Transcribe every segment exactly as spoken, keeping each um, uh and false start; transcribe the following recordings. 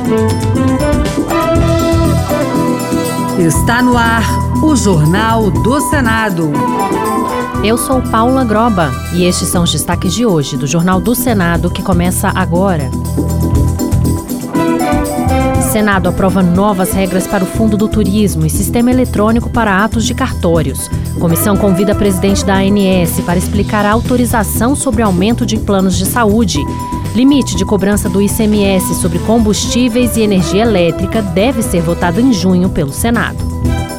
Está no ar o Jornal do Senado. Eu sou Paula Groba e estes são os destaques de hoje do Jornal do Senado, que começa agora. Senado aprova novas regras para o Fundo do Turismo e sistema eletrônico para atos de cartórios. Comissão convida a presidente da A N S para explicar a autorização sobre aumento de planos de saúde. Limite de cobrança do I C M S sobre combustíveis e energia elétrica deve ser votado em junho pelo Senado.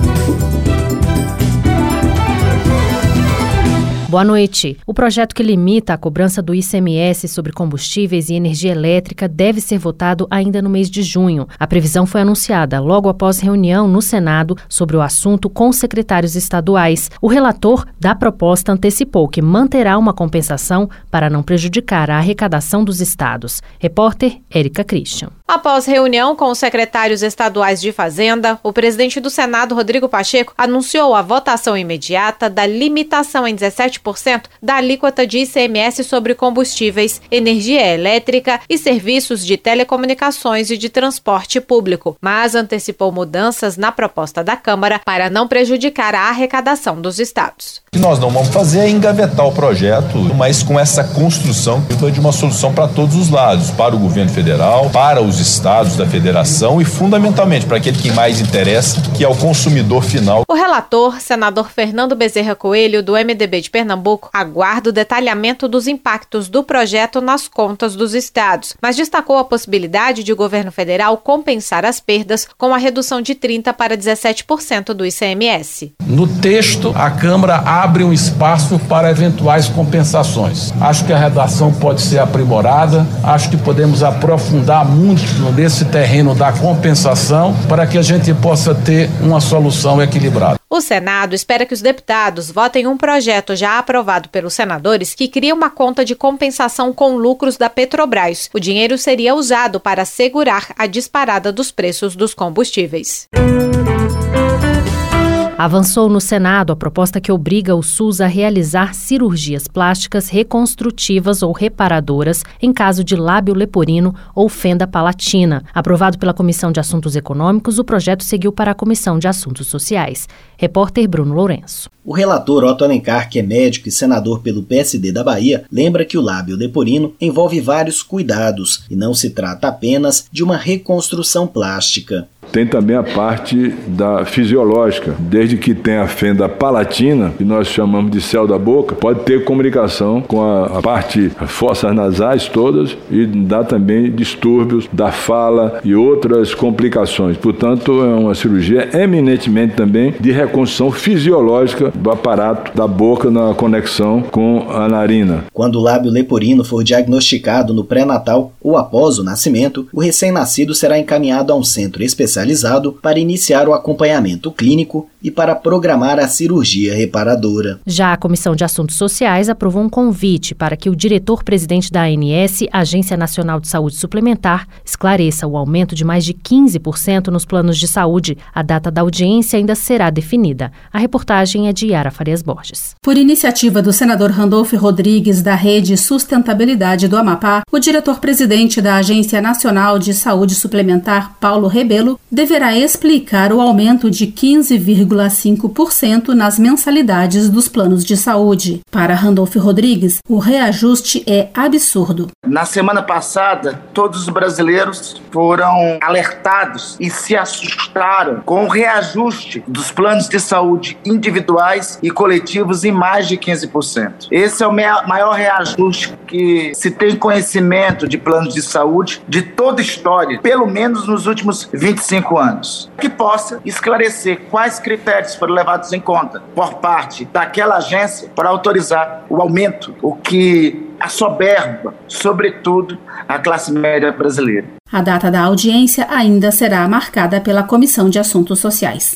Boa noite. O projeto que limita a cobrança do I C M S sobre combustíveis e energia elétrica deve ser votado ainda no mês de junho. A previsão foi anunciada logo após reunião no Senado sobre o assunto com secretários estaduais. O relator da proposta antecipou que manterá uma compensação para não prejudicar a arrecadação dos estados. Repórter Érica Christian. Após reunião com os secretários estaduais de Fazenda, o presidente do Senado, Rodrigo Pacheco, anunciou a votação imediata da limitação em dezessete por cento da alíquota de I C M S sobre combustíveis, energia elétrica e serviços de telecomunicações e de transporte público, mas antecipou mudanças na proposta da Câmara para não prejudicar a arrecadação dos estados. O que nós não vamos fazer é engavetar o projeto, mas com essa construção de uma solução para todos os lados, para o governo federal, para os estados da federação e fundamentalmente para aquele que mais interessa, que é o consumidor final. O relator, senador Fernando Bezerra Coelho, do M D B de Pernambuco, aguarda o detalhamento dos impactos do projeto nas contas dos estados, mas destacou a possibilidade de o governo federal compensar as perdas com a redução de trinta para dezessete por cento do I C M S. No texto, a Câmara abre um espaço para eventuais compensações. Acho que a redação pode ser aprimorada, acho que podemos aprofundar muito nesse terreno da compensação para que a gente possa ter uma solução equilibrada. O Senado espera que os deputados votem um projeto já aprovado pelos senadores que cria uma conta de compensação com lucros da Petrobras. O dinheiro seria usado para assegurar a disparada dos preços dos combustíveis. Avançou no Senado a proposta que obriga o SUS a realizar cirurgias plásticas reconstrutivas ou reparadoras em caso de lábio leporino ou fenda palatina. Aprovado pela Comissão de Assuntos Econômicos, o projeto seguiu para a Comissão de Assuntos Sociais. Repórter Bruno Lourenço. O relator Otto Alencar, que é médico e senador pelo P S D da Bahia, lembra que o lábio leporino envolve vários cuidados e não se trata apenas de uma reconstrução plástica. Tem também a parte da fisiológica, desde que tem a fenda palatina, que nós chamamos de céu da boca, pode ter comunicação com a, a parte fossas nasais todas e dá também distúrbios da fala e outras complicações. Portanto, é uma cirurgia eminentemente também de reconstrução fisiológica do aparato da boca na conexão com a narina. Quando o lábio leporino for diagnosticado no pré-natal ou após o nascimento, o recém-nascido será encaminhado a um centro especializado para iniciar o acompanhamento clínico e para programar a cirurgia reparadora. Já a Comissão de Assuntos Sociais aprovou um convite para que o diretor-presidente da A N S, Agência Nacional de Saúde Suplementar, esclareça o aumento de mais de quinze por cento nos planos de saúde. A data da audiência ainda será definida. A reportagem é de Yara Farias Borges. Por iniciativa do senador Randolfo Rodrigues, da Rede Sustentabilidade do Amapá, o diretor-presidente da Agência Nacional de Saúde Suplementar, Paulo Rebelo, deverá explicar o aumento de quinze vírgula cinco por cento nas mensalidades dos planos de saúde. Para Randolfo Rodrigues, o reajuste é absurdo. Na semana passada, todos os brasileiros foram alertados e se assustaram com o reajuste dos planos de saúde individuais e coletivos em mais de quinze por cento. Esse é o maior reajuste que se tem conhecimento de planos de saúde de toda a história, pelo menos nos últimos vinte e cinco anos. Que possa esclarecer quais critérios foram levados em conta por parte daquela agência para autorizar o aumento, o que assoberba, sobretudo, a classe média brasileira. A data da audiência ainda será marcada pela Comissão de Assuntos Sociais.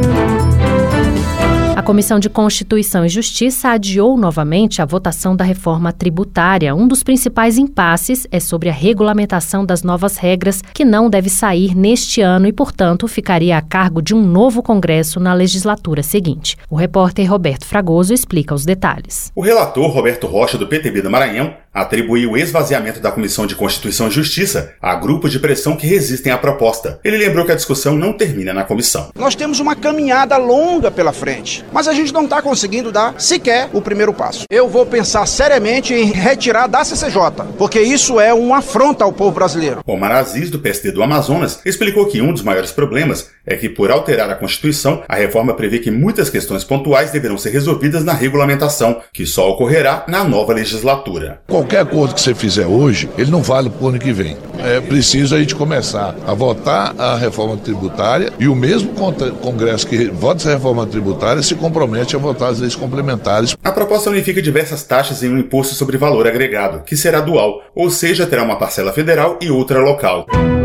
A Comissão de Constituição e Justiça adiou novamente a votação da reforma tributária. Um dos principais impasses é sobre a regulamentação das novas regras, que não deve sair neste ano e, portanto, ficaria a cargo de um novo Congresso na legislatura seguinte. O repórter Roberto Fragoso explica os detalhes. O relator Roberto Rocha, do P T B do Maranhão, atribuiu o esvaziamento da Comissão de Constituição e Justiça a grupos de pressão que resistem à proposta. Ele lembrou que a discussão não termina na comissão. Nós temos uma caminhada longa pela frente, mas a gente não está conseguindo dar sequer o primeiro passo. Eu vou pensar seriamente em retirar da C C J, porque isso é uma afronta ao povo brasileiro. Omar Aziz, do P S D do Amazonas, explicou que um dos maiores problemas é que, por alterar a Constituição, a reforma prevê que muitas questões pontuais deverão ser resolvidas na regulamentação, que só ocorrerá na nova legislatura. Qualquer acordo que você fizer hoje, ele não vale para o ano que vem. É preciso a gente começar a votar a reforma tributária e o mesmo Congresso que vota essa reforma tributária se compromete a votar as leis complementares. A proposta unifica diversas taxas em um imposto sobre valor agregado, que será dual, ou seja, terá uma parcela federal e outra local.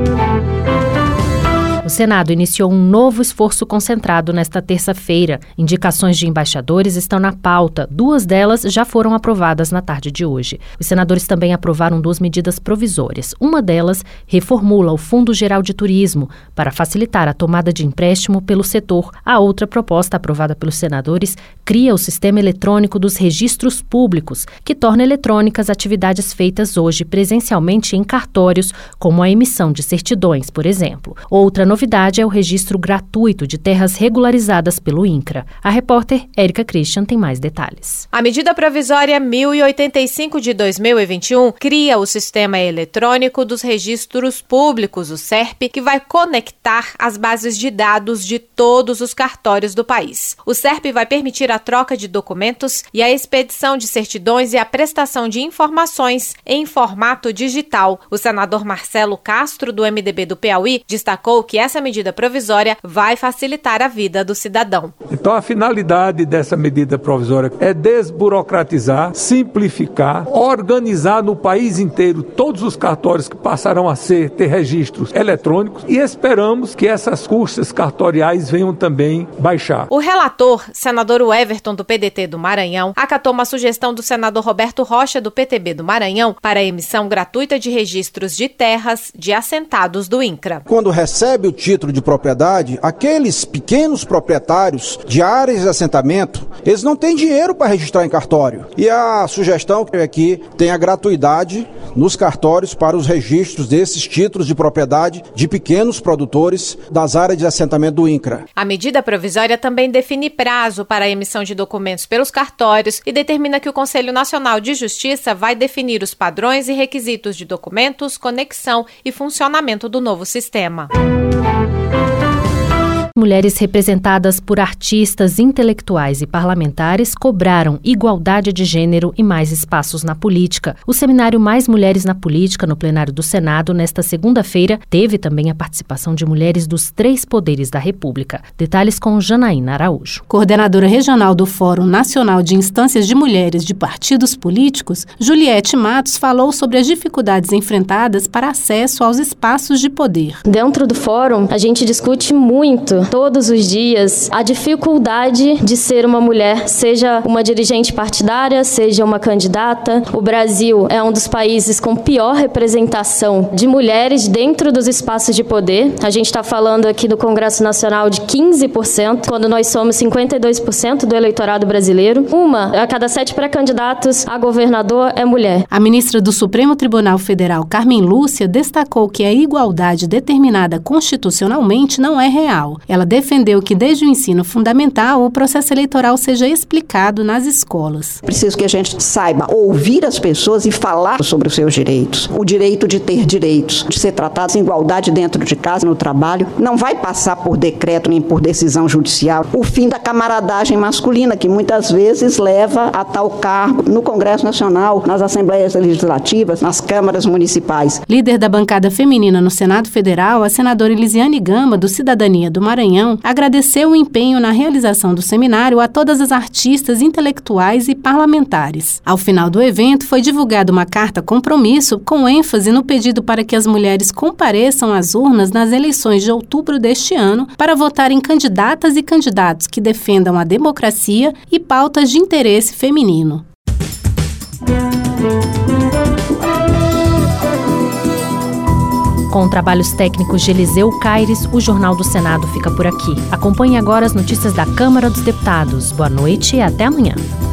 O Senado iniciou um novo esforço concentrado nesta terça-feira. Indicações de embaixadores estão na pauta. Duas delas já foram aprovadas na tarde de hoje. Os senadores também aprovaram duas medidas provisórias. Uma delas reformula o Fundo Geral de Turismo para facilitar a tomada de empréstimo pelo setor. A outra proposta, aprovada pelos senadores, cria o sistema eletrônico dos registros públicos, que torna eletrônicas atividades feitas hoje presencialmente em cartórios, como a emissão de certidões, por exemplo. Outra novidade novidade é o registro gratuito de terras regularizadas pelo INCRA. A repórter Érica Christian tem mais detalhes. A medida provisória mil e oitenta e cinco de dois mil e vinte e um cria o Sistema Eletrônico dos Registros Públicos, o S E R P, que vai conectar as bases de dados de todos os cartórios do país. O S E R P vai permitir a troca de documentos e a expedição de certidões e a prestação de informações em formato digital. O senador Marcelo Castro, do M D B do Piauí, destacou que essa medida provisória vai facilitar a vida do cidadão. Então, a finalidade dessa medida provisória é desburocratizar, simplificar, organizar no país inteiro todos os cartórios que passarão a ser, ter registros eletrônicos, e esperamos que essas custas cartoriais venham também baixar. O relator, senador Everton, do P D T do Maranhão, acatou uma sugestão do senador Roberto Rocha, do P T B do Maranhão, para a emissão gratuita de registros de terras de assentados do INCRA. Quando recebe o título de propriedade, aqueles pequenos proprietários de áreas de assentamento, eles não têm dinheiro para registrar em cartório. E a sugestão é que tenha gratuidade nos cartórios para os registros desses títulos de propriedade de pequenos produtores das áreas de assentamento do INCRA. A medida provisória também define prazo para a emissão de documentos pelos cartórios e determina que o Conselho Nacional de Justiça vai definir os padrões e requisitos de documentos, conexão e funcionamento do novo sistema. Mulheres representadas por artistas, intelectuais e parlamentares cobraram igualdade de gênero e mais espaços na política. O seminário Mais Mulheres na Política, no plenário do Senado, nesta segunda-feira, teve também a participação de mulheres dos três poderes da República. Detalhes com Janaína Araújo. Coordenadora regional do Fórum Nacional de Instâncias de Mulheres de Partidos Políticos, Juliette Matos falou sobre as dificuldades enfrentadas para acesso aos espaços de poder. Dentro do fórum, a gente discute muito todos os dias a dificuldade de ser uma mulher, seja uma dirigente partidária, seja uma candidata. O Brasil é um dos países com pior representação de mulheres dentro dos espaços de poder. A gente está falando aqui do Congresso Nacional de quinze por cento, quando nós somos cinquenta e dois por cento do eleitorado brasileiro. Uma a cada sete pré-candidatos a governador é mulher. A ministra do Supremo Tribunal Federal, Carmen Lúcia, destacou que a igualdade determinada constitucionalmente não é real. Ela defendeu que desde o ensino fundamental o processo eleitoral seja explicado nas escolas. Preciso que a gente saiba ouvir as pessoas e falar sobre os seus direitos. O direito de ter direitos, de ser tratados em igualdade dentro de casa, no trabalho, não vai passar por decreto nem por decisão judicial. O fim da camaradagem masculina, que muitas vezes leva a tal cargo no Congresso Nacional, nas Assembleias Legislativas, nas câmaras municipais. Líder da bancada feminina no Senado Federal, a senadora Elisiane Gama, do Cidadania do Maranhão, agradeceu o empenho na realização do seminário a todas as artistas, intelectuais e parlamentares. Ao final do evento, foi divulgada uma carta compromisso com ênfase no pedido para que as mulheres compareçam às urnas nas eleições de outubro deste ano para votar em candidatas e candidatos que defendam a democracia e pautas de interesse feminino. Com trabalhos técnicos de Eliseu Caires, o Jornal do Senado fica por aqui. Acompanhe agora as notícias da Câmara dos Deputados. Boa noite e até amanhã.